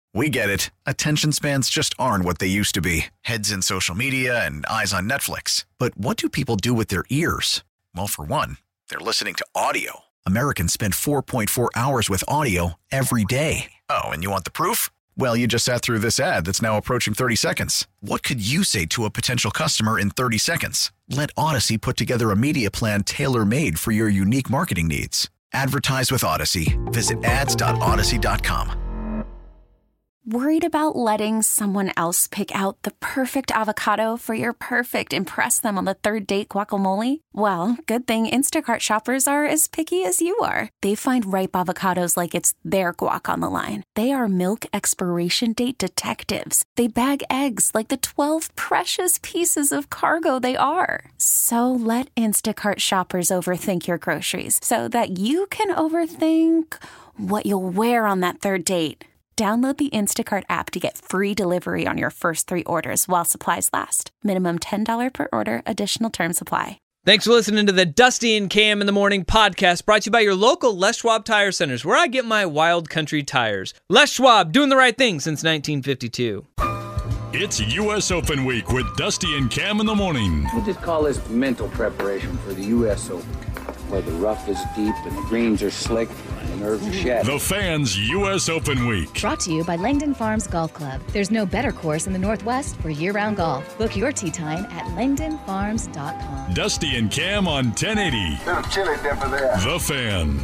We get it. Attention spans just aren't what they used to be. Heads in social media and eyes on Netflix. But what do people do with their ears? Well, for one, they're listening to audio. Americans spend 4.4 hours with audio every day. Oh, and you want the proof? Well, you just sat through this ad that's now approaching 30 seconds. What could you say to a potential customer in 30 seconds? Let Odyssey put together a media plan tailor-made for your unique marketing needs. Advertise with Odyssey. Visit ads.odyssey.com. Worried about letting someone else pick out the perfect avocado for your perfect impress them on the third date guacamole? Well, good thing Instacart shoppers are as picky as you are. They find ripe avocados like it's their guac on the line. They are milk expiration date detectives. They bag eggs like the 12 precious pieces of cargo they are. So let Instacart shoppers overthink your groceries so that you can overthink what you'll wear on that third date. Download the Instacart app to get free delivery on your first 3 orders while supplies last. Minimum $10 per order. Additional terms apply. Thanks for listening to the Dusty and Cam in the Morning podcast, brought to you by your local Les Schwab Tire Centers, where I get my wild country tires. Les Schwab, doing the right thing since 1952. It's U.S. Open week with Dusty and Cam in the Morning. We'll just call this mental preparation for the U.S. Open, where the rough is deep and the greens are slick and the nerves are shattered. The Fans U.S. Open week. Brought to you by Langdon Farms Golf Club. There's no better course in the Northwest for year-round golf. Book your tee time at langdonfarms.com. Dusty and Cam on 1080. Little chilly dipper there. The Fan.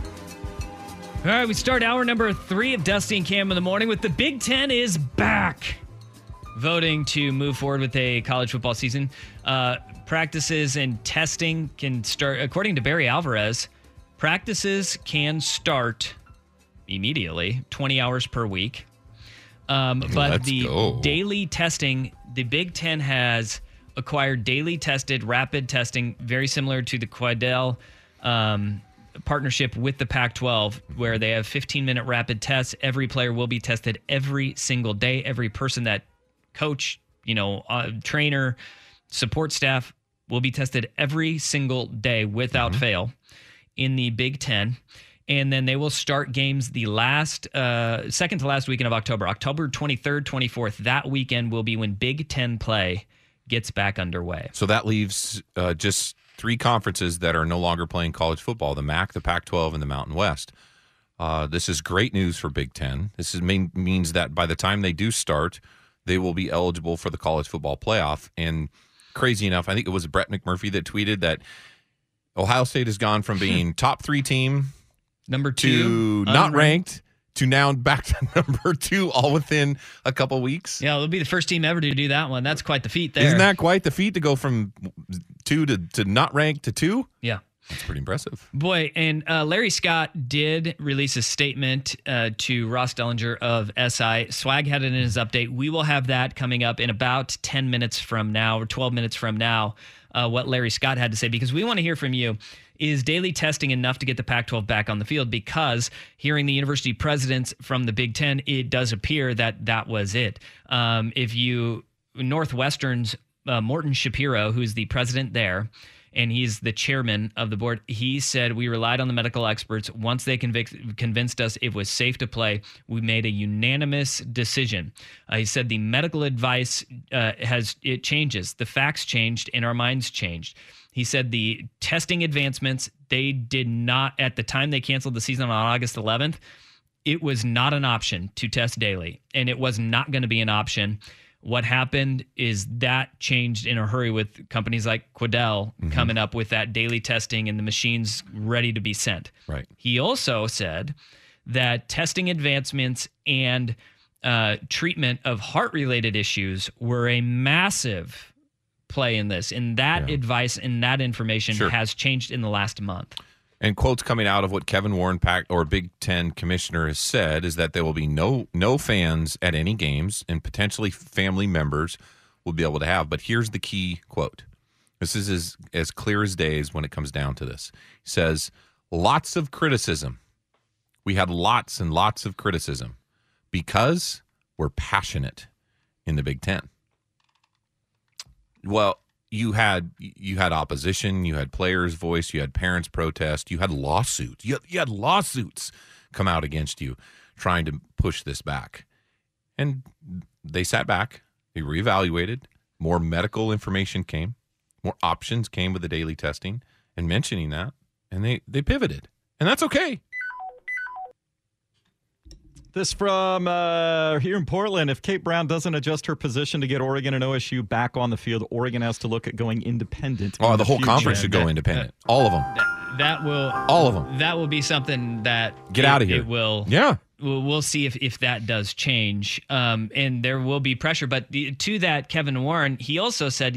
All right, we start hour number 3 of Dusty and Cam in the Morning with the Big Ten is back. Voting to move forward with a college football season. Practices and testing can start, according to Barry Alvarez, practices can start immediately, 20 hours per week. But daily testing, the Big Ten has acquired daily tested rapid testing, very similar to the Quidel partnership with the Pac-12, where they have 15-minute rapid tests. Every player will be tested every single day. Every person that coach, trainer, support staff will be tested every single day without fail in the Big Ten. And then they will start games the second to last weekend of October. October 23rd, 24th. That weekend will be when Big Ten play gets back underway. So that leaves just 3 conferences that are no longer playing college football: the MAC, the Pac-12, and the Mountain West. This is great news for Big Ten. This means that by the time they do start, they will be eligible for the college football playoff. And crazy enough, I think it was Brett McMurphy that tweeted that Ohio State has gone from being top 3 team, number 2, to not ranked, to now back to number 2, all within a couple weeks. Yeah, they'll be the first team ever to do that one. That's quite the feat there. Isn't that quite the feat to go from 2 to not ranked to 2? Yeah. That's pretty impressive. Boy, and Larry Scott did release a statement to Ross Dellinger of SI. Swag had it in his update. We will have that coming up in about 10 minutes from now or 12 minutes from now, what Larry Scott had to say, because we want to hear from you. Is daily testing enough to get the Pac-12 back on the field? Because hearing the university presidents from the Big Ten, it does appear that was it. Northwestern's Morton Shapiro, who's the president there, and he's the chairman of the board, he said, we relied on the medical experts. Once they convinced us it was safe to play, we made a unanimous decision. He said the medical advice it changes. The facts changed and our minds changed. He said the testing advancements, they did not, at the time they canceled the season on August 11th, it was not an option to test daily, and it was not going to be an option. What happened is that changed in a hurry with companies like Quidel coming up with that daily testing and the machines ready to be sent. Right. He also said that testing advancements and treatment of heart-related issues were a massive play in this. And that advice and that information has changed in the last month. And quotes coming out of what Kevin Warren, Big Ten commissioner, has said is that there will be no fans at any games, and potentially family members will be able to have. But here's the key quote. This is as clear as day when it comes down to this. He says, lots of criticism. We had lots and lots of criticism because we're passionate in the Big Ten. Well, you had opposition, you had players' voice, you had parents' protest, you had lawsuits. You had lawsuits come out against you trying to push this back. And they sat back, they reevaluated, more medical information came, more options came with the daily testing and mentioning that, and they pivoted. And that's okay. This from here in Portland. If Kate Brown doesn't adjust her position to get Oregon and OSU back on the field, Oregon has to look at going independent. Oh, the whole conference should go independent. All of them. That will. All of them. That will be something that get out of here. It will. Yeah. We'll see if that does change, and there will be pressure. But to that, Kevin Warren, he also said,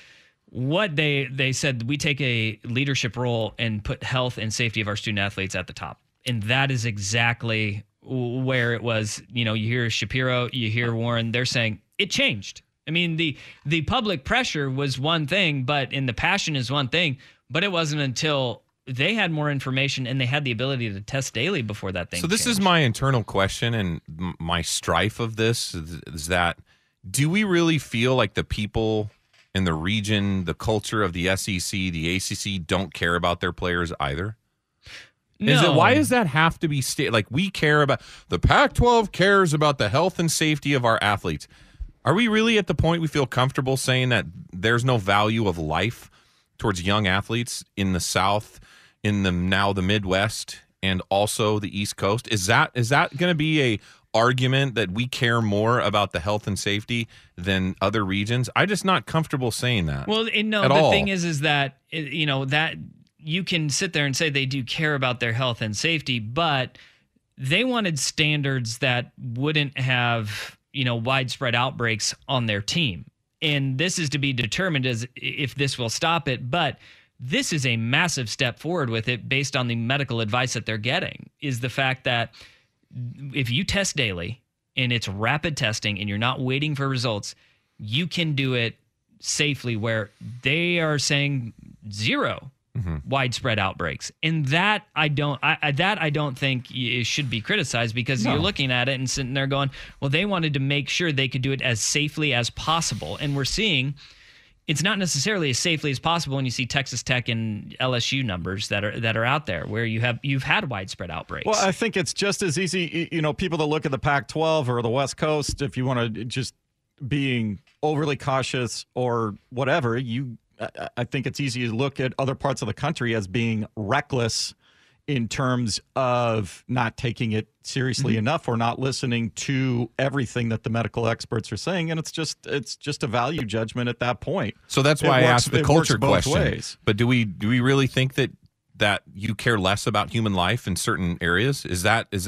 what they said, we take a leadership role and put health and safety of our student athletes at the top, and that is exactly where it was. You hear Shapiro, you hear Warren, they're saying it changed. I mean, the public pressure was one thing, and the passion is one thing, but it wasn't until they had more information and they had the ability to test daily before that thing. So this changed. is my internal question, and my strife of this is that, do we really feel like the people in the region, the culture of the SEC, the ACC don't care about their players either? No. Why does that have to be like we care about the Pac-12 cares about the health and safety of our athletes? Are we really at the point we feel comfortable saying that there's no value of life towards young athletes in the South, in the Midwest, and also the East Coast? Is that going to be a argument that we care more about the health and safety than other regions? I'm just not comfortable saying that. Well, the thing is that that you can sit there and say they do care about their health and safety, but they wanted standards that wouldn't have widespread outbreaks on their team, and this is to be determined as if this will stop it. But this is a massive step forward with it based on the medical advice that they're getting, is the fact that if you test daily and it's rapid testing and you're not waiting for results, you can do it safely, where they are saying zero widespread outbreaks. And that I don't think it should be criticized, because you're looking at it and sitting there going, well, they wanted to make sure they could do it as safely as possible. And we're seeing it's not necessarily as safely as possible when you see Texas Tech and LSU numbers that are out there, where you've had widespread outbreaks. Well, I think it's just as easy, people that look at the Pac-12 or the West Coast, if you want to just being overly cautious or whatever, I think it's easy to look at other parts of the country as being reckless in terms of not taking it seriously enough or not listening to everything that the medical experts are saying. And it's just a value judgment at that point. So that's why I asked the culture question. Ways. But do we really think that you care less about human life in certain areas? Is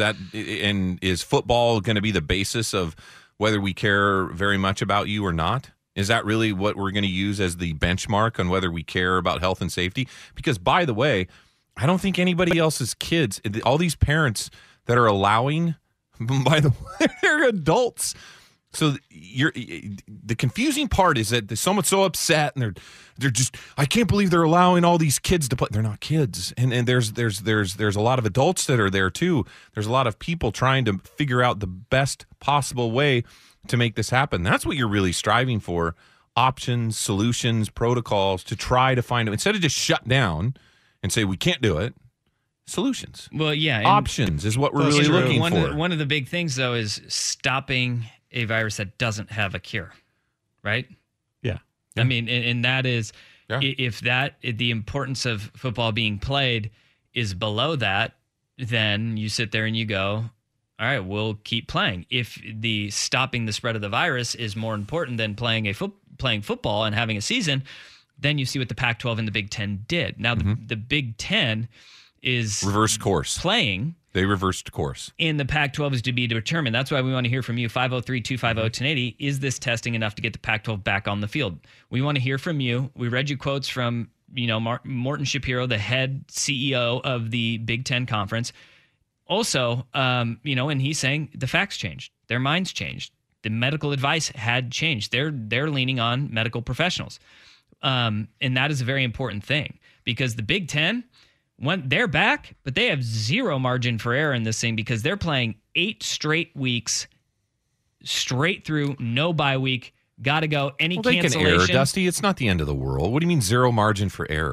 football going to be the basis of whether we care very much about you or not? Is that really what we're going to use as the benchmark on whether we care about health and safety? Because, by the way, I don't think anybody else's kids, all these parents that are allowing, by the way, they're adults. So the confusing part is that someone's so upset and they're just, I can't believe they're allowing all these kids to play. They're not kids, and there's a lot of adults that are there too. There's a lot of people trying to figure out the best possible way to make this happen. That's what you're really striving for: options, solutions, protocols to try to find them, instead of just shut down and say we can't do it. Solutions. Well, yeah, options is what we're really looking for. One of the big things, though, is stopping a virus that doesn't have a cure, right? Yeah. I mean, and that is, if the importance of football being played is below that, then you sit there and you go, all right, we'll keep playing. If the stopping the spread of the virus is more important than playing football and having a season, then you see what the Pac-12 and the Big Ten did. Now, the Big Ten is reversed course playing. They reversed course. And the Pac-12 is to be determined. That's why we want to hear from you. 503-250-1080. Is this testing enough to get the Pac-12 back on the field? We want to hear from you. We read you quotes from, Morton Shapiro, the head CEO of the Big Ten Conference. Also, and he's saying the facts changed. Their minds changed. The medical advice had changed. They're leaning on medical professionals. And that is a very important thing, because the Big Ten, they're back, but they have zero margin for error in this thing, because they're playing 8 straight weeks straight through, no bye week. Got to go. Any cancellation. They can error, Dusty. It's not the end of the world. What do you mean zero margin for error?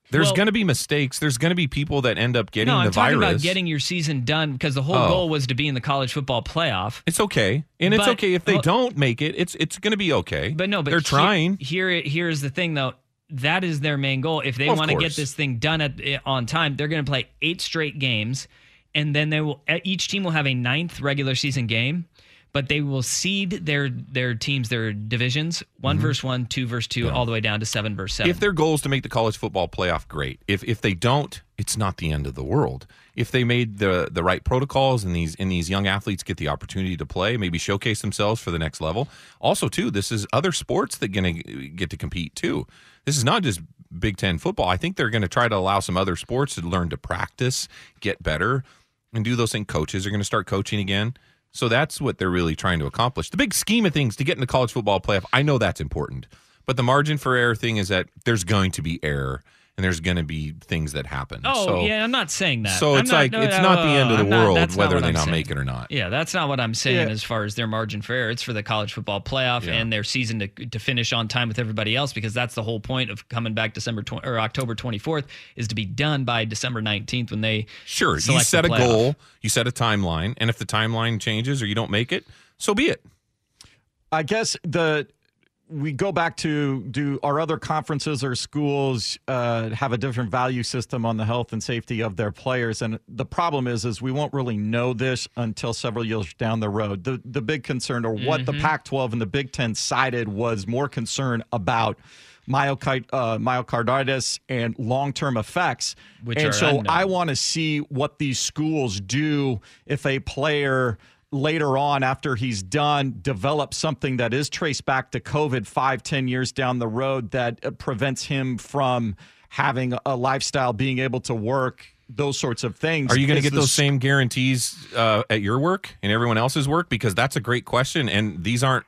There's going to be mistakes. There's going to be people that end up getting the I'm talking virus. about getting your season done because the whole goal was to be in the college football playoff. It's okay. And it's okay if they don't make it. It's going to be okay. But they're trying. Here's the thing, though. That is their main goal. If they want to get this thing done on time, they're going to play 8 straight games, and then each team will have a 9th regular season game. But they will seed their teams, their divisions, 1 versus 1, 2 versus 2, all the way down to 7 versus 7. If their goal is to make the college football playoff, great. If they don't, it's not the end of the world. If they made the right protocols and these young athletes get the opportunity to play, maybe showcase themselves for the next level. Also, too, this is other sports that going to get to compete too. This is not just Big Ten football. I think they're going to try to allow some other sports to learn to practice, get better, and do those things. Coaches are going to start coaching again. So that's what they're really trying to accomplish. The big scheme of things to get in the college football playoff, I know that's important. But the margin for error thing is that there's going to be error and there's going to be things that happen. I'm not saying that. So it's not the end of the world whether they not make it or not. Yeah, that's not what I'm saying as far as their margin for error. It's for the college football playoff and their season to finish on time with everybody else, because that's the whole point of coming back October 24th is to be done by December 19th when they you set a goal, you set a timeline, and if the timeline changes or you don't make it, so be it. I guess we go back to, do our other conferences or schools have a different value system on the health and safety of their players? And the problem is we won't really know this until several years down the road. The big concern, or what the Pac-12 and the Big Ten cited, was more concern about myocarditis and long-term effects. I want to see what these schools do if a player later on, after he's done, develop something that is traced back to COVID 5-10 years down the road that prevents him from having a lifestyle, being able to work, those sorts of things. Are you going to get those same guarantees at your work and everyone else's work? Because that's a great question, and these aren't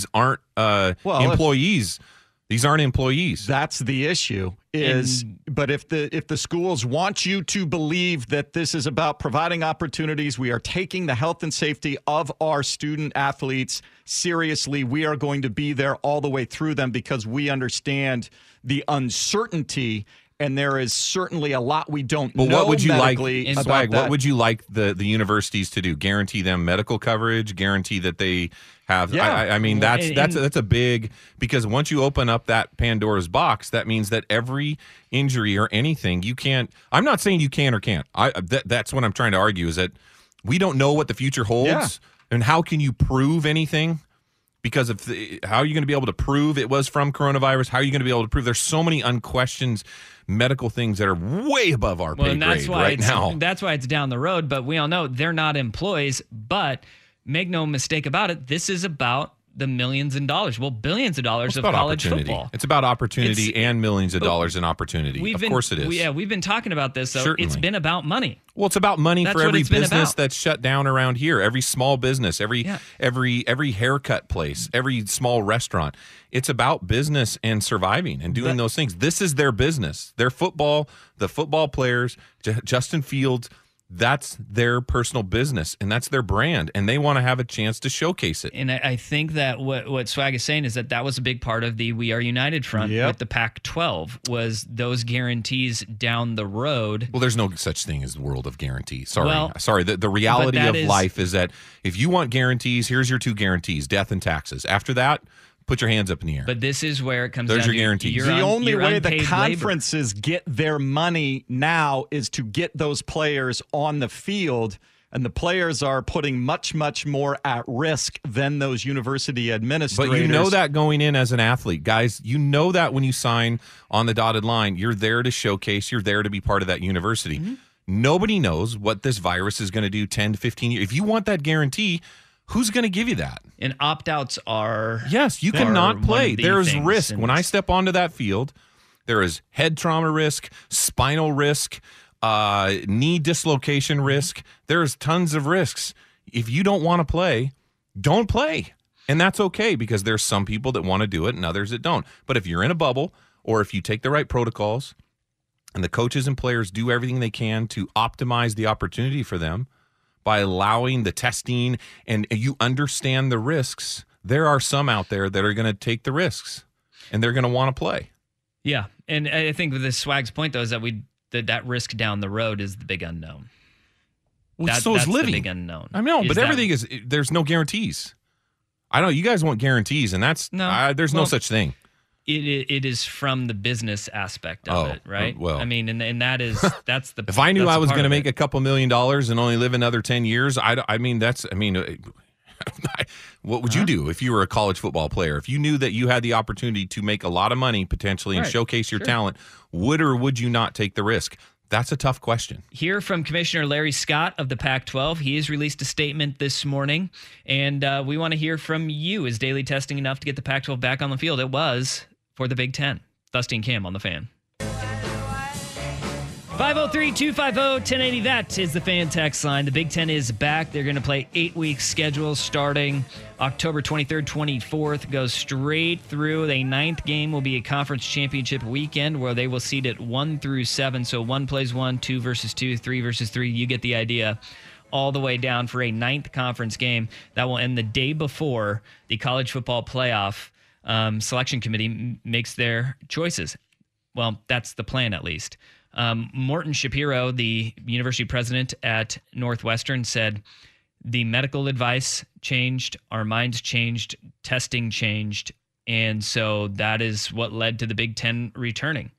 employees. These aren't employees. That's the issue. But if the schools want you to believe that this is about providing opportunities, we are taking the health and safety of our student athletes seriously. We are going to be there all the way through them because we understand the uncertainty. And there is certainly a lot we don't know. What would you medically like, about Swag, that. what would you like the universities to do? Guarantee them medical coverage? Guarantee that they have? Yeah. I mean, that's a big, because once you open up that Pandora's box, that means that every injury or anything you can't. I'm not saying you can or can't. That's what I'm trying to argue, is that we don't know what the future holds, and how can you prove anything? Because how are you going to be able to prove it was from coronavirus? How are you going to be able to prove? There's so many unquestioned medical things that are way above our pay grade right now. That's why it's down the road. But we all know they're not employees. But make no mistake about it, this is about the millions in dollars, billions of dollars of college football. It's about opportunity and millions of dollars in opportunity. Of course it is. We've been talking about this, though. Certainly. It's been about money. Well, it's about money for every business that's shut down around here, every small business, every haircut place, every small restaurant. It's about business and surviving and doing those things. This is their business. Their football, the football players, Justin Fields, that's their personal business, and that's their brand, and they want to have a chance to showcase it. And I think that what Swag is saying is that was a big part of the We Are United front with the Pac-12, was those guarantees down the road. Well, there's no such thing as the world of guarantees. Sorry. The reality of life is that if you want guarantees, here's your 2 guarantees: death and taxes. After that, put your hands up in the air. But this is where it comes down to your guarantees. The only way the conferences get their money now is to get those players on the field, and the players are putting much, much more at risk than those university administrators. But you know that going in as an athlete, guys. You know that when you sign on the dotted line, you're there to showcase, you're there to be part of that university. Mm-hmm. Nobody knows what this virus is going to do 10 to 15 years. If you want that guarantee, who's going to give you that? And opt-outs are... Yes, you cannot play. There is risk. When I step onto that field, there is head trauma risk, spinal risk, knee dislocation risk. There's tons of risks. If you don't want to play, don't play. And that's okay, because there's some people that want to do it and others that don't. But if you're in a bubble, or if you take the right protocols and the coaches and players do everything they can to optimize the opportunity for them, by allowing the testing, and you understand the risks, there are some out there that are going to take the risks, and they're going to want to play. Yeah, and I think with this Swag's point though is that risk down the road is the big unknown. So is living. The big unknown. I mean, but everything is. There's no guarantees. I know you guys want guarantees, and that's there's no such thing. It is from the business aspect of it, right? Well, I mean, and that's the. If I knew I was going to make a couple $1 million and only live another 10 years, what would you do if you were a college football player? If you knew that you had the opportunity to make a lot of money potentially and showcase your talent, would or would you not take the risk? That's a tough question. Hear from Commissioner Larry Scott of the Pac-12. He has released a statement this morning, and we want to hear from you. Is daily testing enough to get the Pac-12 back on the field? It was for the Big Ten. Dusty and Cam on the Fan. 503-250-1080. That is the Fan text line. The Big Ten is back. They're going to play 8-week schedule starting October 23rd, 24th. Goes straight through. The 9th game will be a conference championship weekend where they will seed it 1 through 7. So 1 plays 1, 2 versus 2, 3 versus 3. You get the idea. All the way down for a 9th conference game that will end the day before the college football playoff selection committee makes their choices. Well, that's the plan at least. Morton Shapiro, the university president at Northwestern, said the medical advice changed, our minds changed, testing changed, and so that is what led to the Big Ten returning.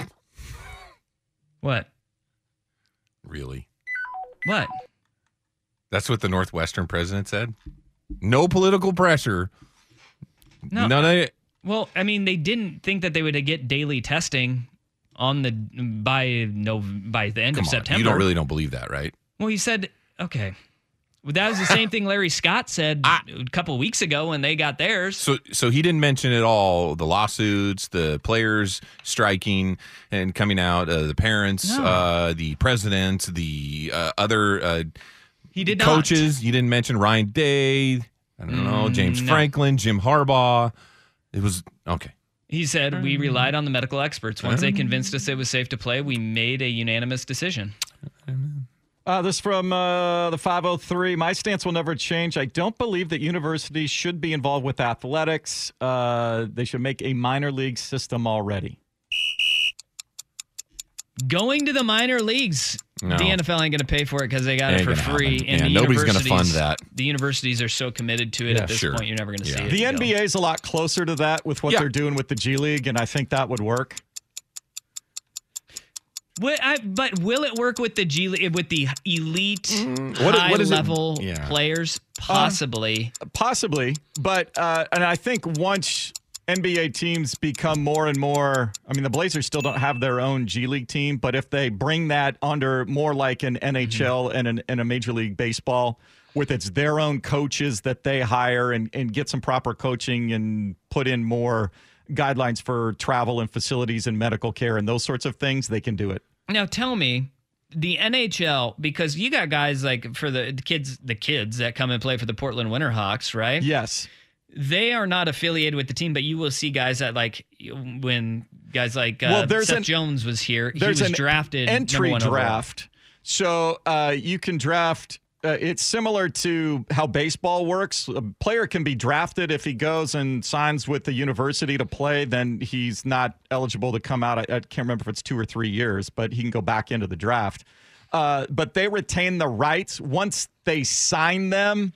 What? Really? What? That's what the Northwestern president said? No political pressure. No. None of it. Well, I mean, they didn't think that they would get daily testing by the end of September. You don't believe that, right? Well, he said, okay. Well, that was the same thing Larry Scott said a couple of weeks ago when they got theirs. So he didn't mention at all the lawsuits, the players striking and coming out, the parents, the president, the other he did coaches. Not. You didn't mention Ryan Day. I don't know, James Franklin, Jim Harbaugh. It was okay. He said, we relied on the medical experts. Once they convinced us it was safe to play, we made a unanimous decision. This from the 503. My stance will never change. I don't believe that universities should be involved with athletics. They should make a minor league system already. Going to the minor leagues. No. The NFL ain't going to pay for it because they got it for free. And nobody's going to fund that. The universities are so committed to it at this point, you're never going to see it. The NBA is a lot closer to that with what they're doing with the G League, and I think that would work. But will it work with the G League, with the elite, high-level players? Possibly. Possibly. But, and I think once NBA teams become more and more, I mean, the Blazers still don't have their own G League team, but if they bring that under more like an NHL and a Major League Baseball, with it's their own coaches that they hire and get some proper coaching and put in more guidelines for travel and facilities and medical care and those sorts of things, they can do it. Now tell me, the NHL, because you got guys like for the kids that come and play for the Portland Winterhawks, right? Yes. They are not affiliated with the team, but you will see guys that when guys like Seth Jones was here, he was drafted entry #1 draft. So you can draft. It's similar to how baseball works. A player can be drafted if he goes and signs with the university to play. Then he's not eligible to come out. I can't remember if it's 2 or 3 years, but he can go back into the draft. But they retain the rights once they sign them.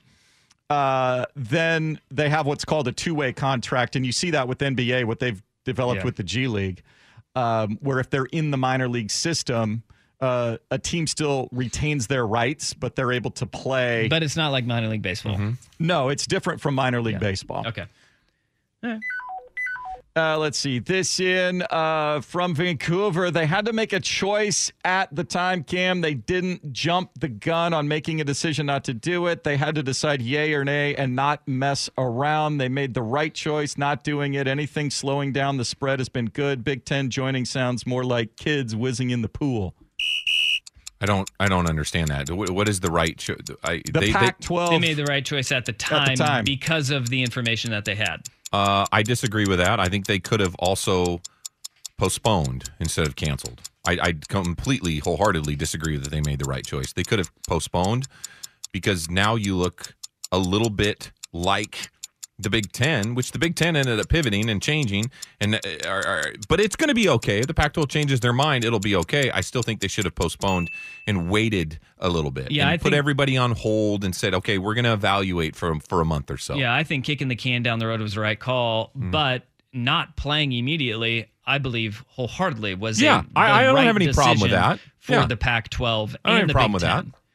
Then they have what's called a two-way contract, and you see that with NBA, what they've developed with the G League, where if they're in the minor league system, a team still retains their rights, but they're able to play. But it's not like minor league baseball. Mm-hmm. No, it's different from minor league baseball. Okay. All right. Let's see. This in from Vancouver. They had to make a choice at the time, Cam. They didn't jump the gun on making a decision not to do it. They had to decide yay or nay and not mess around. They made the right choice not doing it. Anything slowing down the spread has been good. Big Ten joining sounds more like kids whizzing in the pool. I don't understand that. What is the right choice? The Pac-12. They made the right choice at the time because of the information that they had. I disagree with that. I think they could have also postponed instead of canceled. I completely, wholeheartedly disagree that they made the right choice. They could have postponed because now you look a little bit like the Big Ten, which the Big Ten ended up pivoting and changing, but it's going to be okay. If the Pac-12 changes their mind, it'll be okay. I still think they should have postponed and waited a little bit. Yeah, and put everybody on hold and said, okay, we're going to evaluate for a month or so. Yeah, I think kicking the can down the road was the right call, but not playing immediately, I believe wholeheartedly was I don't have any problem with that. For the Pac-12 I don't and have a problem Big with Ten. that.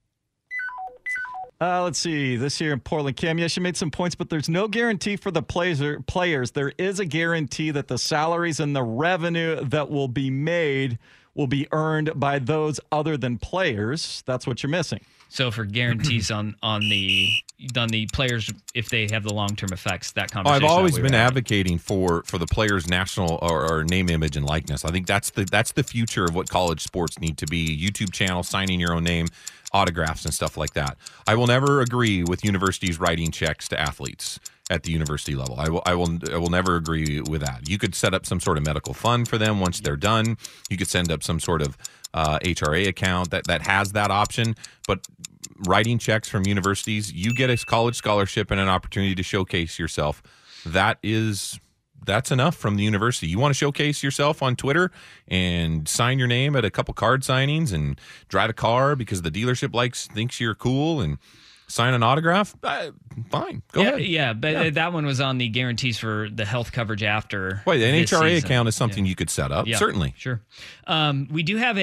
Let's see. This year in Portland, Cam, yes, you made some points, but there's no guarantee for the players. There is a guarantee that the salaries and the revenue that will be made will be earned by those other than players. That's what you're missing. So for guarantees on the players, if they have the long-term effects, that conversation. I've always been advocating for the players' national or name, image, and likeness. I think that's the future of what college sports need to be. YouTube channel, signing your own name, autographs, and stuff like that. I will never agree with universities writing checks to athletes at the university level. I will never agree with that. You could set up some sort of medical fund for them once they're done. You could send up some sort of HRA account that has that option. But writing checks from universities, you get a college scholarship and an opportunity to showcase yourself. That's enough from the university. You want to showcase yourself on Twitter and sign your name at a couple card signings and drive a car because the dealership thinks you're cool and sign an autograph? Fine. Go ahead. Yeah, but that one was on the guarantees for the health coverage after. Wait, an this HRA season. account is something you could set up. Yeah, certainly. Sure. We do have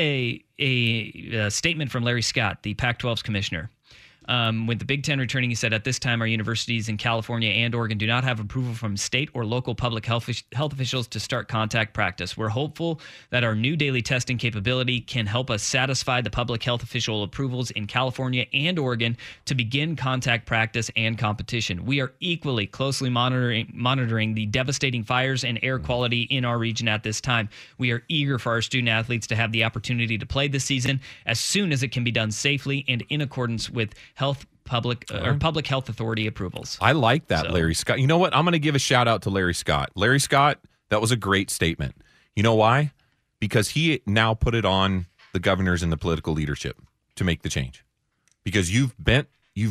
a statement from Larry Scott, the Pac-12's commissioner. With the Big Ten returning, he said, at this time, our universities in California and Oregon do not have approval from state or local public health officials to start contact practice. We're hopeful that our new daily testing capability can help us satisfy the public health official approvals in California and Oregon to begin contact practice and competition. We are equally closely monitoring the devastating fires and air quality in our region at this time. We are eager for our student athletes to have the opportunity to play this season as soon as it can be done safely and in accordance with public health authority approvals. I like that, Larry Scott. You know what? I'm going to give a shout out to Larry Scott. Larry Scott, that was a great statement. You know why? Because he now put it on the governors and the political leadership to make the change. Because you've bent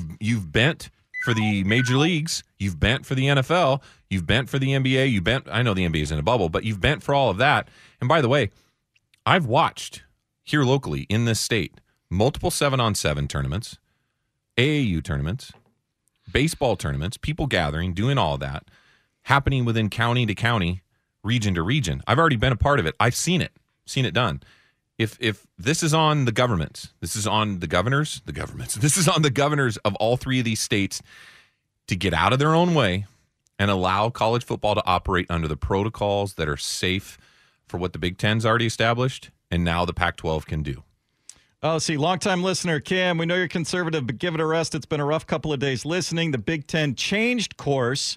for the major leagues, you've bent for the NFL, you've bent for the NBA, I know the NBA is in a bubble, but you've bent for all of that. And by the way, I've watched here locally in this state multiple 7-on-7 tournaments, AAU tournaments, baseball tournaments, people gathering, doing all of that, happening within county to county, region to region. I've already been a part of it. I've seen it done. If this is on the governments, this is on the governors, this is on the governors of all three of these states to get out of their own way and allow college football to operate under the protocols that are safe for what the Big Ten's already established and now the Pac-12 can do. Oh, see, longtime listener, Cam, we know you're conservative, but give it a rest. It's been a rough couple of days listening. The Big Ten changed course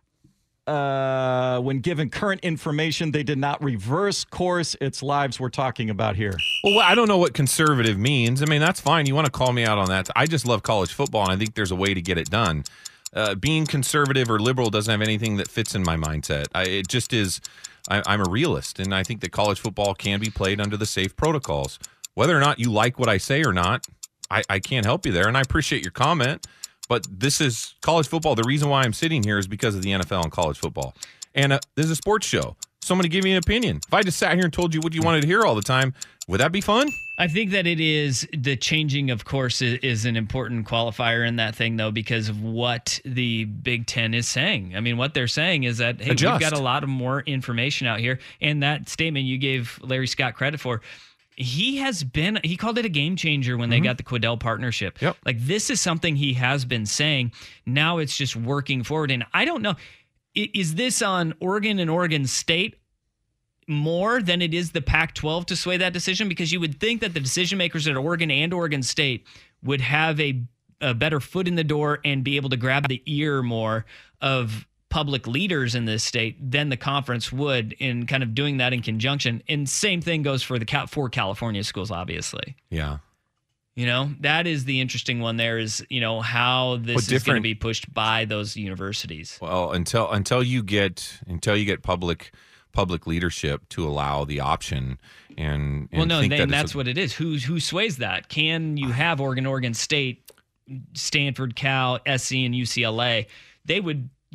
when given current information. They did not reverse course. It's lives we're talking about here. Well, I don't know what conservative means. I mean, that's fine. You want to call me out on that. I just love college football, and I think there's a way to get it done. Being conservative or liberal doesn't have anything that fits in my mindset. It just is. I'm a realist, and I think that college football can be played under the safe protocols. Whether or not you like what I say or not, I can't help you there, and I appreciate your comment. But this is college football. The reason why I'm sitting here is because of the NFL and college football. And this is a sports show. Somebody give me an opinion. If I just sat here and told you what you wanted to hear all the time, would that be fun? I think that it is the changing of course is an important qualifier in that thing, though, because of what the Big Ten is saying. I mean, what they're saying is that, hey, we've got a lot of more information out here. And that statement you gave Larry Scott credit for, he called it a game changer when they got the Quidel partnership. Yep. Like, this is something he has been saying. Now it's just working forward. And I don't know, is this on Oregon and Oregon State more than it is the Pac-12 to sway that decision? Because you would think that the decision makers at Oregon and Oregon State would have a better foot in the door and be able to grab the ear more of public leaders in this state than the conference would in kind of doing that in conjunction. And same thing goes for the four California schools, obviously. Yeah. You know, that is the interesting one there is, you know, how this is going to be pushed by those universities. Well, until you get public leadership to allow the option and that's what it is. Who sways that? Can you have Oregon State, Stanford, Cal, SC, and UCLA?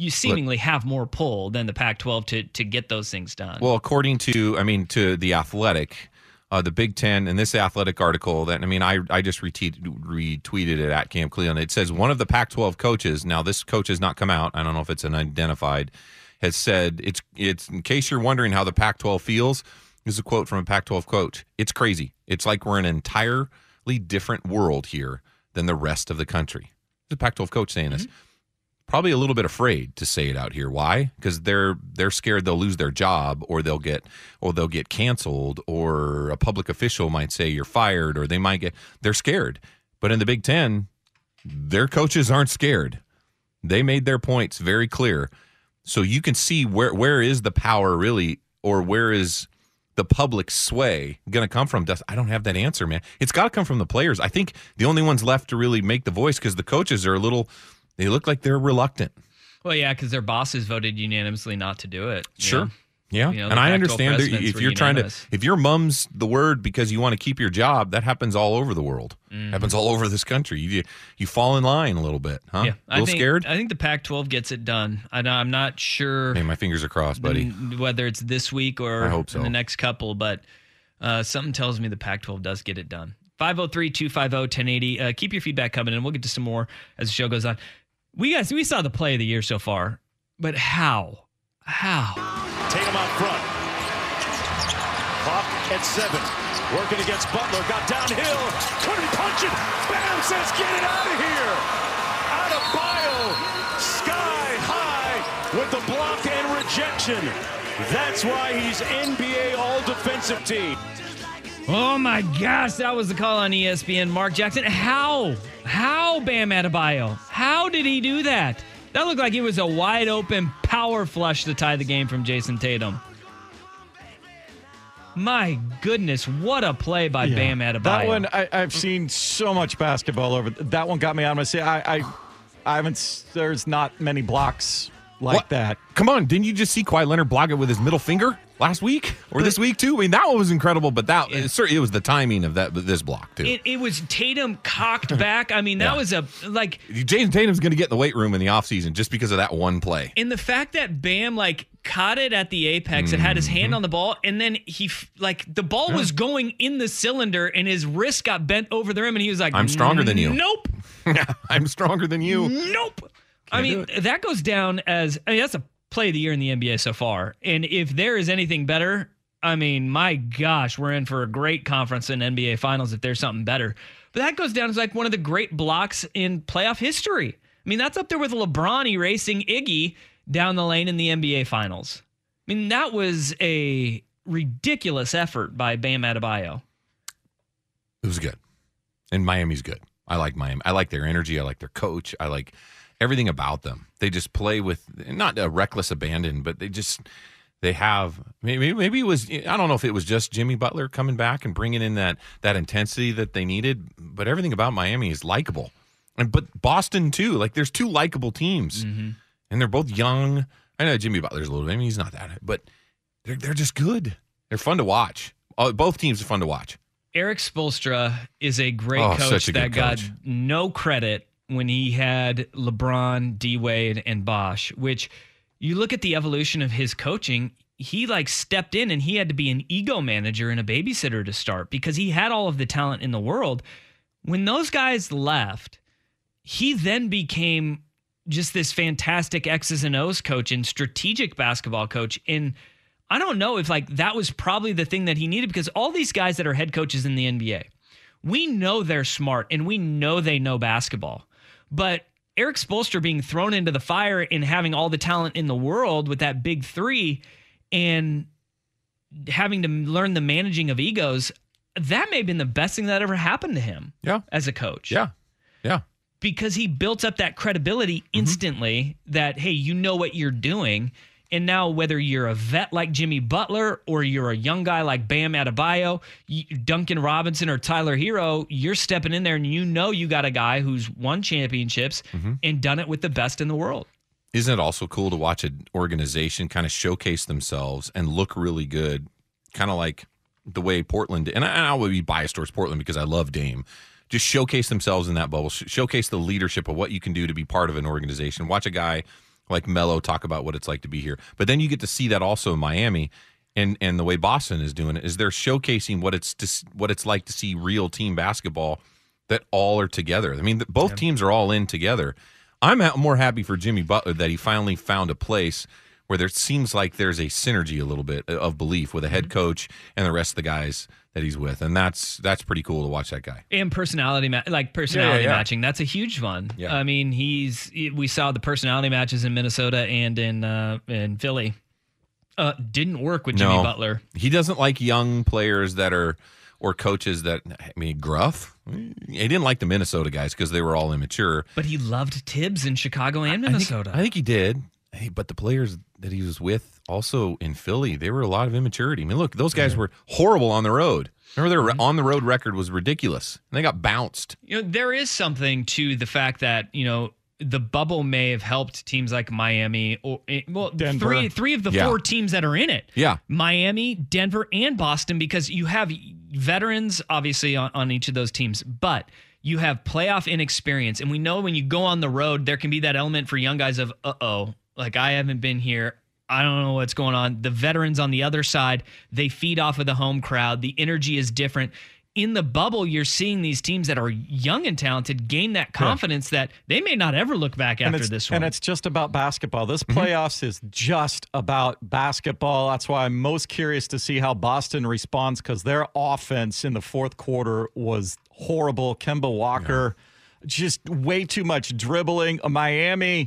you seemingly have more pull than the Pac-12 to get those things done. Well, according to The Athletic, the Big Ten, and this Athletic article that, I just retweeted it at Cam Cleveland. It says one of the Pac-12 coaches, now this coach has not come out, I don't know if it's unidentified, has said, it's in case you're wondering how the Pac-12 feels, this is a quote from a Pac-12 coach. It's crazy. It's like we're in an entirely different world here than the rest of the country. The Pac-12 coach saying this. Probably a little bit afraid to say it out here. Why? Because they're scared they'll lose their job, or they'll get canceled, or a public official might say you're fired, or they're scared. But in the Big Ten, their coaches aren't scared. They made their points very clear. So you can see where is the power really, or where is the public sway going to come from? I don't have that answer, man. It's got to come from the players. I think the only ones left to really make the voice, because the coaches are they look like they're reluctant. Well, yeah, because their bosses voted unanimously not to do it. Sure. Yeah. And I understand that if you're if your mum's the word because you want to keep your job, that happens all over the world. Happens all over this country. You fall in line a little bit, huh? Yeah. A little scared? I think the Pac-12 gets it done. I'm not sure. Hey, my fingers are crossed, buddy. Whether it's this week or I hope so. in the next couple, but something tells me the Pac-12 does get it done. 503-250-1080. Keep your feedback coming in. We'll get to some more as the show goes on. We saw the play of the year so far, but how? Tatum out front. Clock at 7. Working against Butler. Got downhill. Couldn't punch it. Bam says, get it out of here. Adebayo, sky high with the block and rejection. That's why he's NBA All-Defensive Team. Oh, my gosh. That was the call on ESPN. Mark Jackson. How Bam Adebayo? How did he do that? That looked like it was a wide-open power flush to tie the game from Jason Tatum. My goodness, what a play by Bam Adebayo. That one, I've seen so much basketball over. That one got me out of my seat. I haven't, there's not many blocks like that. Come on, didn't you just see Kawhi Leonard block it with his middle finger last week or this week too? I mean, that one was incredible, but it was the timing of this block too. It was Tatum cocked back. I mean, that was Jason Tatum's going to get in the weight room in the offseason just because of that one play. And the fact that Bam caught it at the apex and had his hand on the ball, and then he the ball was going in the cylinder and his wrist got bent over the rim, and he was like, I'm stronger than you. Nope. I'm stronger than you. Nope. That goes down as, that's a play of the year in the NBA so far. And if there is anything better, my gosh, we're in for a great conference in NBA Finals if there's something better. But that goes down as one of the great blocks in playoff history. That's up there with LeBron erasing Iggy down the lane in the NBA Finals. That was a ridiculous effort by Bam Adebayo. It was good. And Miami's good. I like Miami. I like their energy. I like their coach. I like everything about them. They just play with not a reckless abandon, but they have maybe it was, I don't know if it was just Jimmy Butler coming back and bringing in that intensity that they needed, but everything about Miami is likable. But Boston too. There's two likable teams, and they're both young. I know Jimmy Butler's a little bit. He's not that, but they're just good. They're fun to watch. Both teams are fun to watch. Erik Spoelstra is a great coach that got no credit when he had LeBron, D-Wade, and Bosh, which you look at the evolution of his coaching, he stepped in and he had to be an ego manager and a babysitter to start because he had all of the talent in the world. When those guys left, he then became just this fantastic X's and O's coach and strategic basketball coach. And I don't know if that was probably the thing that he needed, because all these guys that are head coaches in the NBA, we know they're smart and we know they know basketball. But Erik Spoelstra being thrown into the fire and having all the talent in the world with that big three and having to learn the managing of egos, that may have been the best thing that ever happened to him as a coach. Yeah. Because he built up that credibility instantly that, hey, you know what you're doing. And now whether you're a vet like Jimmy Butler or you're a young guy like Bam Adebayo, Duncan Robinson or Tyler Hero, you're stepping in there and you know you got a guy who's won championships and done it with the best in the world. Isn't it also cool to watch an organization kind of showcase themselves and look really good, kind of like the way Portland, and I would be biased towards Portland because I love Dame, just showcase themselves in that bubble, showcase the leadership of what you can do to be part of an organization. Watch a guy like Melo talk about what it's like to be here. But then you get to see that also in Miami, and the way Boston is doing it is they're showcasing what it's like to see real team basketball that all are together. I mean, both teams are all in together. I'm more happy for Jimmy Butler that he finally found a place where there seems like there's a synergy a little bit of belief with a head coach and the rest of the guys that he's with, and that's pretty cool to watch that guy. And personality matching, that's a huge one. Yeah. I mean, we saw the personality matches in Minnesota and in Philly. Didn't work with Jimmy Butler. He doesn't like young players or coaches that, I mean, gruff. He didn't like the Minnesota guys because they were all immature. But he loved Tibbs in Chicago and Minnesota. I think he did. Hey, but the players that he was with also in Philly, they were a lot of immaturity. I mean, look, those guys were horrible on the road. Remember, their on-the-road record was ridiculous, and they got bounced. There is something to the fact that, the bubble may have helped teams like Miami or Denver. three of the four teams that are in it. Yeah. Miami, Denver, and Boston, because you have veterans obviously on each of those teams, but you have playoff inexperience. And we know when you go on the road, there can be that element for young guys of, like I haven't been here. I don't know what's going on. The veterans on the other side, they feed off of the home crowd. The energy is different. In the bubble, you're seeing these teams that are young and talented gain that confidence that they may not ever look back after this one. And it's just about basketball. This playoffs is just about basketball. That's why I'm most curious to see how Boston responds, because their offense in the fourth quarter was horrible. Kemba Walker, just way too much dribbling. Miami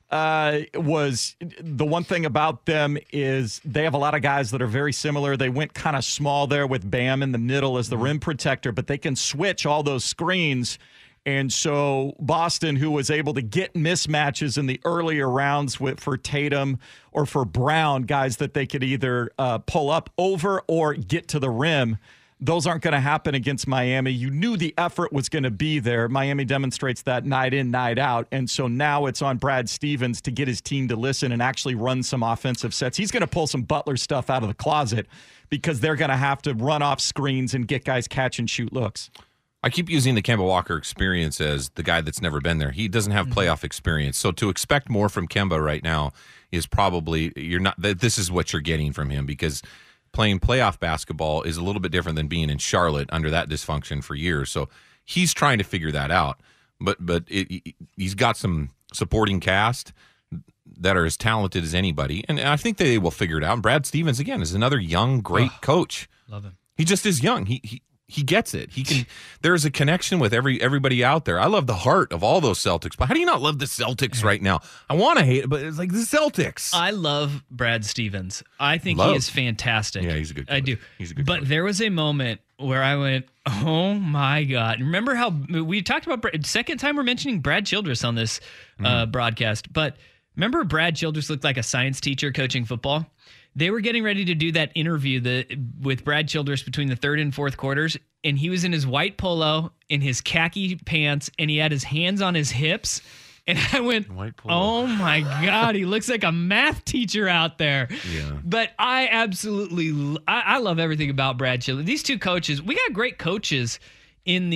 was the one thing about them is they have a lot of guys that are very similar. They went kind of small there with Bam in the middle as the rim protector, but they can switch all those screens. And so Boston, who was able to get mismatches in the earlier rounds for Tatum or for Brown, guys that they could either pull up over or get to the rim, those aren't going to happen against Miami. You knew the effort was going to be there. Miami demonstrates that night in, night out. And so now it's on Brad Stevens to get his team to listen and actually run some offensive sets. He's going to pull some Butler stuff out of the closet because they're going to have to run off screens and get guys catch and shoot looks. I keep using the Kemba Walker experience as the guy that's never been there. He doesn't have playoff experience. So to expect more from Kemba right now is probably this is what you're getting from him, because playing playoff basketball is a little bit different than being in Charlotte under that dysfunction for years. So he's trying to figure that out. But he's got some supporting cast that are as talented as anybody. And I think they will figure it out. And Brad Stevens, again, is another young, great coach. Love him. He just is young. He gets it. He can. There's a connection with everybody out there. I love the heart of all those Celtics. But how do you not love the Celtics right now? I want to hate it, but it's like the Celtics. I love Brad Stevens. I think he is fantastic. Yeah, he's a good coach. I do. He's a good But coach. there was a moment where I went, oh my God. Remember how we talked about second time we're mentioning Brad Childress on this broadcast. But remember Brad Childress looked like a science teacher coaching football? They were getting ready to do that interview with Brad Childress between the third and fourth quarters, and he was in his white polo, in his khaki pants, and he had his hands on his hips. And I went, oh my God, he looks like a math teacher out there. Yeah. But I absolutely, I love everything about Brad Childress. These two coaches, we got great coaches in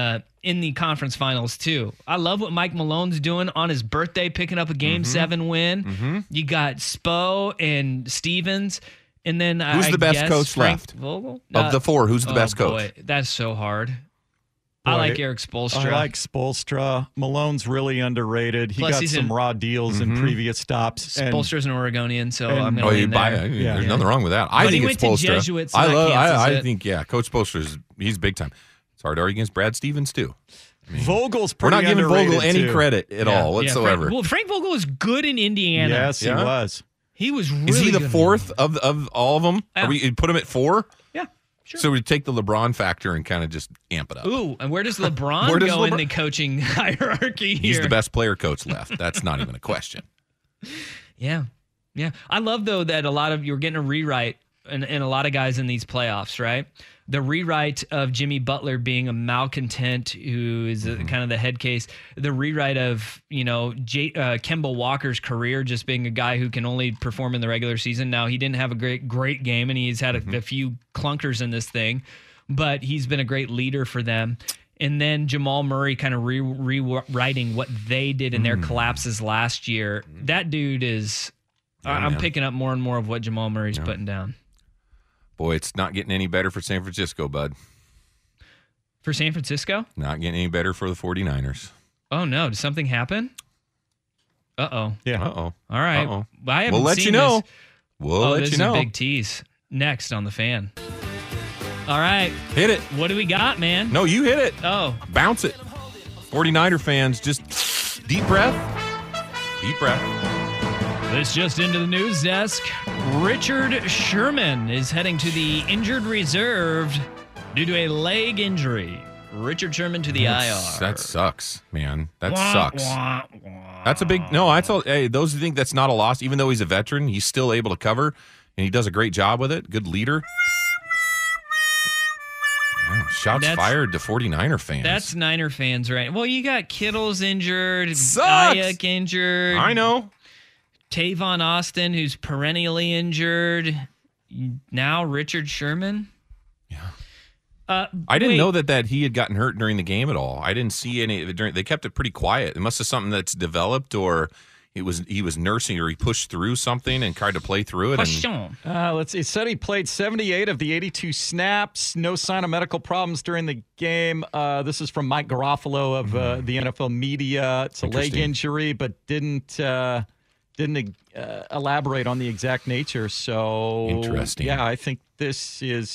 the conference finals too. I love what Mike Malone's doing on his birthday, picking up a Game 7 win. You got Spo and Stevens, and then who's the best coach Frank left Vogel? of the four? Who's the best coach? Boy, that's so hard. I like Eric Spoelstra. I like Spoelstra. Malone's really underrated. He Plus, got some raw deals in previous stops. Spoelstra's an Oregonian, so I'm going to you lean buy there. it. There's nothing wrong with that. I But he think went it's to Spoelstra. Jesuits, so that I cancels it. think Coach Spoelstra he's big time. It's hard to argue against Brad Stevens too. Vogel's We're pretty not giving underrated Vogel any too. credit at all whatsoever. Frank Vogel was good in Indiana. Yes, he was. He was really Is he the good. fourth of all of them? Yeah. Are we put him at 4? Yeah, sure. So we take the LeBron factor and kind of just amp it up. Ooh, and where does LeBron Where does go in LeBron- the coaching hierarchy here? He's the best player coach left. That's not even a question. Yeah. I love, though, that a lot of you're getting a rewrite and a lot of guys in these playoffs, right? The rewrite of Jimmy Butler being a malcontent who is kind of the head case. The rewrite of, Kemba Walker's career just being a guy who can only perform in the regular season. Now, he didn't have a great game, and he's had a few clunkers in this thing, but he's been a great leader for them. and then Jamal Murray kind of rewriting what they did in their collapses last year. That dude is I'm picking up more and more of what Jamal Murray's putting down. Boy, it's not getting any better for San Francisco, bud. For San Francisco? Not getting any better for the 49ers. Oh, no. Did something happen? Uh-oh. Yeah. Uh-oh. All right. Uh-oh. I haven't We'll let seen you know. this. We'll let this you know. is a big tease. Next on The Fan. All right. Hit it. What do we got, man? No, you hit it. Oh. Bounce it. 49er fans, just deep breath. Deep breath. This just into the news desk. Richard Sherman is heading to the injured reserve due to a leg injury. Richard Sherman to the IR. That sucks, man. That sucks. That's a big no. Hey, those who think that's not a loss, even though he's a veteran, he's still able to cover, and he does a great job with it. Good leader. Wow, shots fired to 49er fans. That's Niner fans, right? Well, you got Kittle's injured, Sucks. Ayuk injured. I know. Tavon Austin, who's perennially injured. Now Richard Sherman. Yeah. I didn't know that he had gotten hurt during the game at all. I didn't see any. They kept it pretty quiet. It must have something that's developed, or he was nursing, or he pushed through something and tried to play through it. Let's see. It said he played 78 of the 82 snaps. No sign of medical problems during the game. This is from Mike Garofalo of the NFL media. It's a leg injury, but didn't elaborate on the exact nature. So interesting. Yeah, I think this is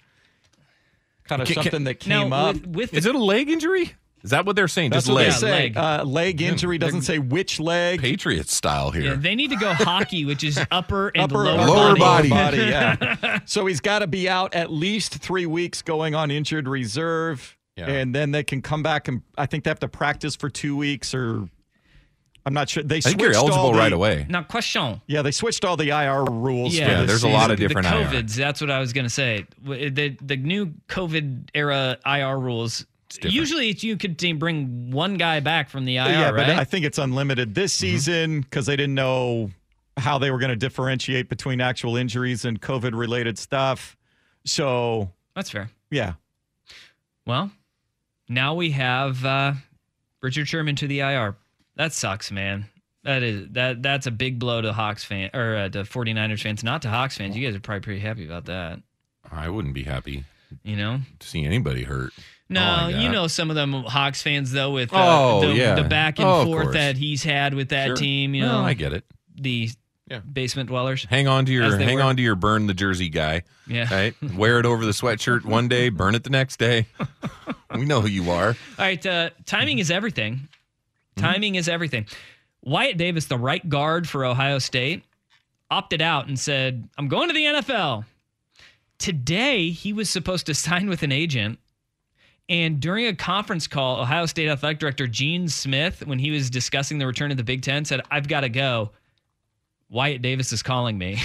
kind of something that came up. Is it a leg injury? Is that what they're saying? That's just what leg. they say. Leg injury doesn't say which leg. Patriots style here. Yeah, they need to go hockey, which is upper and lower body. Yeah. So he's got to be out at least 3 weeks, going on injured reserve, and then they can come back, and I think they have to practice for 2 weeks, or I'm not sure. I think you're eligible right away. Now, question. Yeah, they switched all the IR rules. Yeah, there's a lot of different the IR. COVIDs. That's what I was going to say. The new COVID era IR rules. Usually, you could bring one guy back from the IR, yeah, right? but I think it's unlimited this season because they didn't know how they were going to differentiate between actual injuries and COVID-related stuff. So that's fair. Yeah. Well, now we have Richard Sherman to the IR. That sucks, man. That's a big blow to Hawks fan or to 49ers fans, not to Hawks fans. You guys are probably pretty happy about that. I wouldn't be happy. To see anybody hurt. No, you know some of them Hawks fans though with the back and forth that he's had with that team. No, I get it. The basement dwellers. Hang on to your burn the jersey guy. Yeah. Right. Wear it over the sweatshirt one day, burn it the next day. We know who you are. All right. Timing is everything. Timing is everything. Wyatt Davis, the right guard for Ohio State, opted out and said, "I'm going to the NFL." Today, he was supposed to sign with an agent. And during a conference call, Ohio State Athletic Director Gene Smith, when he was discussing the return of the Big Ten, said, "I've got to go. Wyatt Davis is calling me."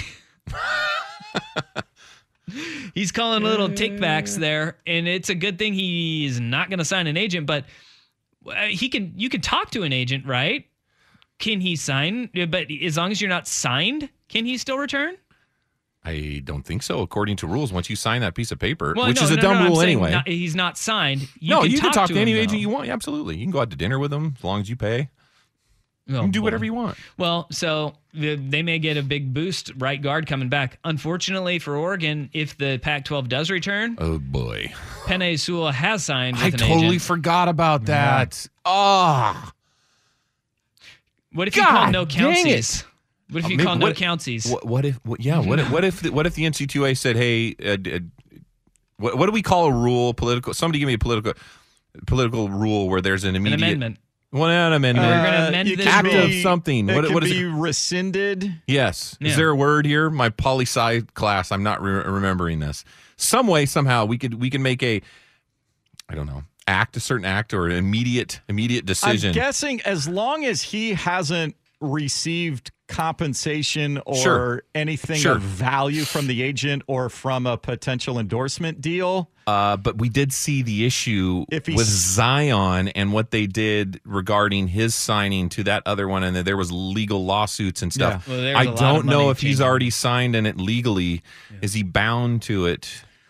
He's calling little takebacks there, and it's a good thing he's not going to sign an agent, but you can talk to an agent, right? Can he sign? But as long as you're not signed, can he still return? I don't think so. According to rules, once you sign that piece of paper, well, which is a dumb rule anyway. He's not signed. You can talk to any agent you want. Yeah, absolutely. You can go out to dinner with them as long as you pay. You can do whatever you want. Well, so they may get a big boost, right guard coming back. Unfortunately for Oregon, if the Pac-12 does return, oh boy, Penei Sewell has signed with I an totally agent. forgot about that. Ah. What if you call no counties? What if you call no counties? What if the NCAA said, "Hey, what do we call a rule? Political? Somebody give me a political rule where there's an immediate amendment." Well, an amendment. We're going to amend this act rule. of something. It What is be it? rescinded. Yes. Yeah. Is there a word here? My poli-sci class. I'm not remembering this. Some way, somehow, we can make a, I don't know, a certain act or an immediate decision. I'm guessing as long as he hasn't received compensation or anything of value from the agent or from a potential endorsement deal. But we did see the issue with Zion and what they did regarding his signing to that other one, and there was legal lawsuits and stuff. Yeah. Well, I don't know if he's already signed in it legally. Yeah. Is he bound to it?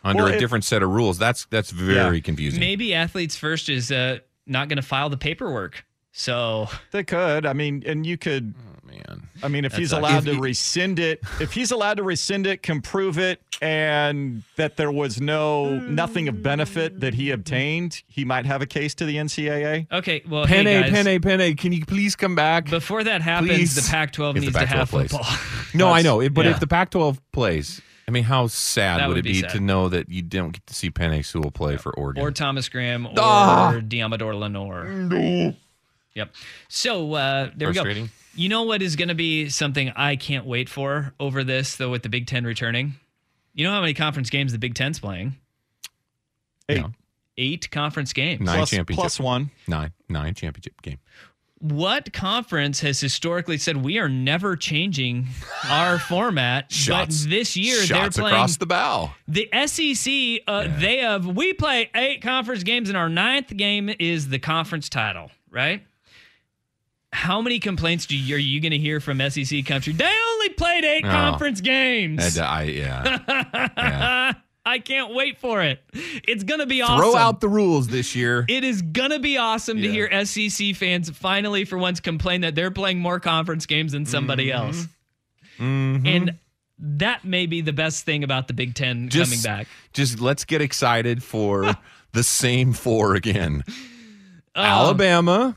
under a different set of rules. That's very confusing. Maybe Athletes First is not going to file the paperwork. So they could. I mean, and you could. Oh, man. I mean, if he's allowed to rescind it, can prove it, and that there was nothing of benefit that he obtained, he might have a case to the NCAA. Okay, well, Penne, can you please come back? Before that happens, please? The Pac-12 needs to have football. No, I know, but if the Pac-12 plays, I mean, how sad would it be sad to know that you don't get to see Penei Sewell play for Oregon? Or Thomas Graham, or Diamador Lenore. No. Yep. So there we go. You know what is going to be something I can't wait for over this, though, with the Big Ten returning? You know how many conference games the Big Ten's playing? 8. No. 8 conference games. 9 championship. Plus 1. 9 championship game. What conference has historically said we are never changing our format? But this year they're playing across the bow. The SEC. We play 8 conference games, and our 9th game is the conference title. Right? How many complaints are you going to hear from SEC country? They only played 8 conference games. Yeah. I can't wait for it. It's going to be awesome. Throw out the rules this year. It is going to be awesome to hear SEC fans finally for once complain that they're playing more conference games than somebody else. Mm-hmm. And that may be the best thing about the Big Ten coming back. Just let's get excited for the same 4 again. Alabama,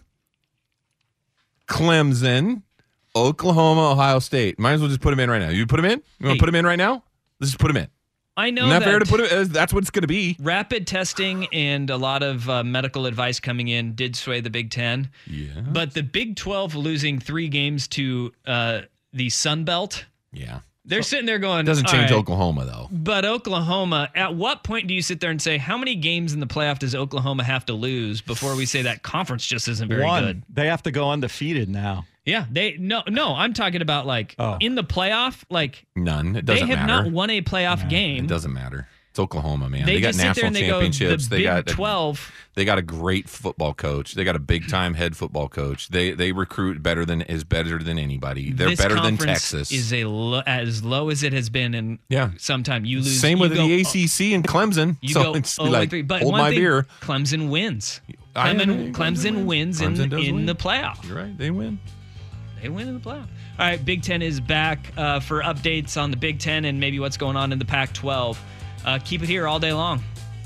Clemson, Oklahoma, Ohio State. Might as well just put them in right now. You put them in? You want to put them in right now? Let's just put them in. I know Not fair to put it. That's what it's going to be. Rapid testing and a lot of medical advice coming in did sway the Big Ten. Yeah. But the Big 12 losing 3 games to the Sun Belt. Yeah. They're sitting there going, doesn't change right, Oklahoma, though. But Oklahoma, at what point do you sit there and say, how many games in the playoff does Oklahoma have to lose before we say that conference just isn't very good? They have to go undefeated now. Yeah, no, I'm talking about in the playoff, none. It doesn't matter. They have not won a playoff game. It doesn't matter. It's Oklahoma, man. They got national championships. They got 12. They got a great football coach. They got a big time head football coach. They recruit better than anybody. They're better than Texas. Is as low as it has been in some time. You lose. Same with the ACC and Clemson. It's but hold my beer. Clemson wins. Clemson wins in the playoff. You're right. They win. They win in the playoff. All right, Big Ten is back for updates on the Big Ten and maybe what's going on in the Pac-12. Keep it here all day long.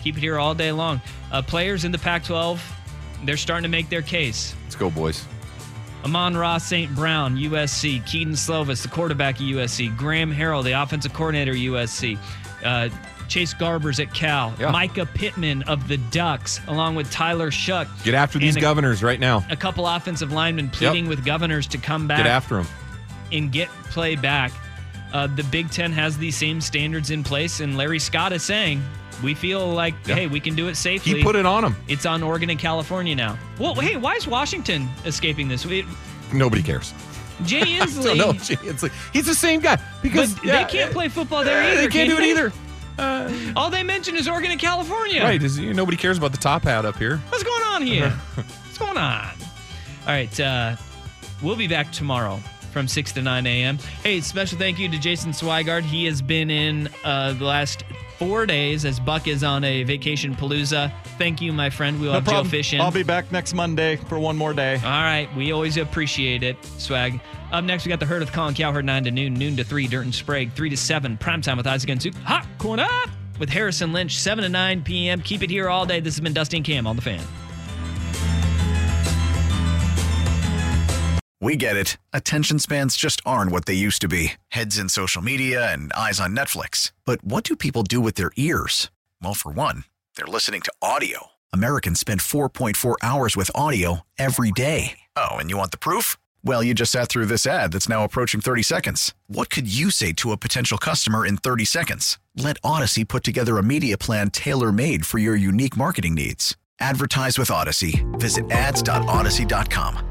Players in the Pac-12, they're starting to make their case. Let's go, boys. Amon-Ra St. Brown, USC. Keaton Slovis, the quarterback of USC. Graham Harrell, the offensive coordinator of USC. Chase Garbers at Cal. Yeah. Micah Pittman of the Ducks, along with Tyler Shuck. Get after these governors right now. A couple offensive linemen pleading with governors to come back. Get after them. And get play back. The Big Ten has these same standards in place, and Larry Scott is saying, we feel like, hey, we can do it safely. He put it on them. It's on Oregon and California now. Well, hey, why is Washington escaping this? Nobody cares. Jay Inslee. No, Jay Inslee. He's the same guy. Because they can't play football there either. They can't do it either. All they mention is Oregon and California. Right. Nobody cares about the top hat up here. What's going on here? What's going on? All right. We'll be back tomorrow from 6 to 9 a.m. Hey, special thank you to Jason Swigard. He has been in the last 4 days as Buck is on a vacation palooza. Thank you, my friend. We'll have Joe Fish in. I'll be back next Monday for one more day. All right. We always appreciate it, Swag. Up next, we got the Herd with Colin Cowherd, 9 to noon, noon to 3, Dirt and Sprague, 3 to 7, Primetime with Isaac and Suk. Hot corner with Harrison Lynch, 7 to 9 p.m. Keep it here all day. This has been Dusty and Cam on The Fan. We get it. Attention spans just aren't what they used to be. Heads in social media and eyes on Netflix. But what do people do with their ears? Well, for one, they're listening to audio. Americans spend 4.4 hours with audio every day. Oh, and you want the proof? Well, you just sat through this ad that's now approaching 30 seconds. What could you say to a potential customer in 30 seconds? Let Odyssey put together a media plan tailor-made for your unique marketing needs. Advertise with Odyssey. Visit ads.odyssey.com.